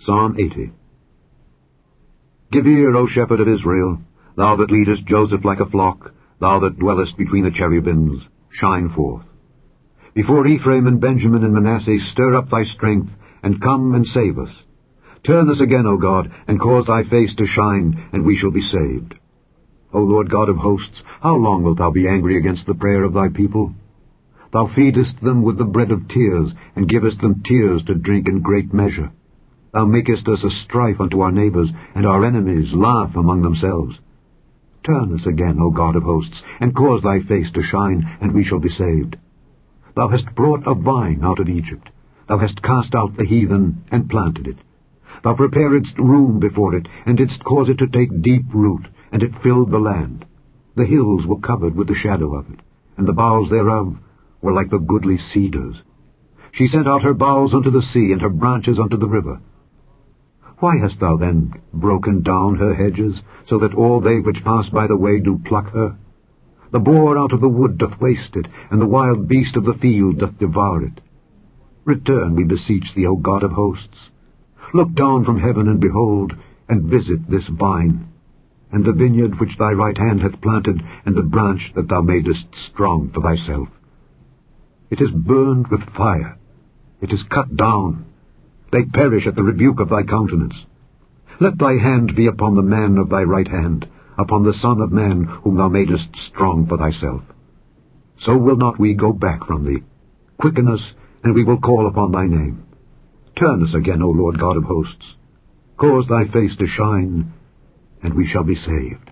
Psalm 80. Give ear, O shepherd of Israel, thou that leadest Joseph like a flock, thou that dwellest between the cherubims, shine forth. Before Ephraim and Benjamin and Manasseh, stir up thy strength, and come and save us. Turn us again, O God, and cause thy face to shine, and we shall be saved. O Lord God of hosts, how long wilt thou be angry against the prayer of thy people? Thou feedest them with the bread of tears, and givest them tears to drink in great measure. Thou makest us a strife unto our neighbors, and our enemies laugh among themselves. Turn us again, O God of hosts, and cause thy face to shine, and we shall be saved. Thou hast brought a vine out of Egypt. Thou hast cast out the heathen, and planted it. Thou preparedst room before it, and didst cause it to take deep root, and it filled the land. The hills were covered with the shadow of it, and the boughs thereof were like the goodly cedars. She sent out her boughs unto the sea, and her branches unto the river. Why hast thou then broken down her hedges, so that all they which pass by the way do pluck her? The boar out of the wood doth waste it, and the wild beast of the field doth devour it. Return, we beseech thee, O God of hosts. Look down from heaven, and behold, and visit this vine, and the vineyard which thy right hand hath planted, and the branch that thou madest strong for thyself. It is burned with fire, it is cut down, they perish at the rebuke of thy countenance. Let thy hand be upon the man of thy right hand, upon the Son of Man whom thou madest strong for thyself. So will not we go back from thee. Quicken us, and we will call upon thy name. Turn us again, O Lord God of hosts. Cause thy face to shine, and we shall be saved.